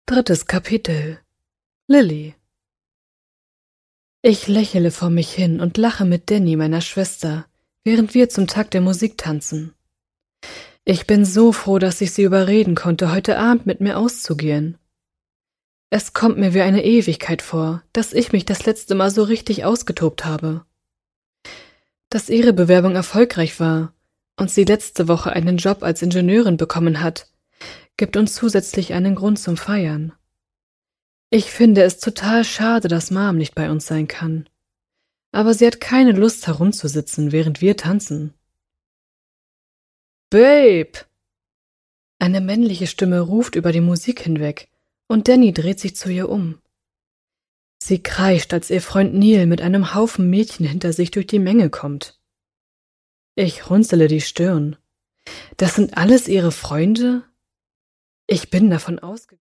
Drittes Kapitel. Lilly. Ich lächele vor mich hin und lache mit Danny, meiner Schwester, während wir zum Takt der Musik tanzen. Ich bin so froh, dass ich sie überreden konnte, heute Abend mit mir auszugehen. Es kommt mir wie eine Ewigkeit vor, dass ich mich das letzte Mal so richtig ausgetobt habe. Dass ihre Bewerbung erfolgreich war und sie letzte Woche einen Job als Ingenieurin bekommen hat, gibt uns zusätzlich einen Grund zum Feiern. Ich finde es total schade, dass Mom nicht bei uns sein kann. Aber sie hat keine Lust herumzusitzen, während wir tanzen. Babe! Eine männliche Stimme ruft über die Musik hinweg, und Danny dreht sich zu ihr um. Sie kreischt, als ihr Freund Neil mit einem Haufen Mädchen hinter sich durch die Menge kommt. Ich runzele die Stirn. Das sind alles ihre Freunde? Ich bin davon ausgegangen.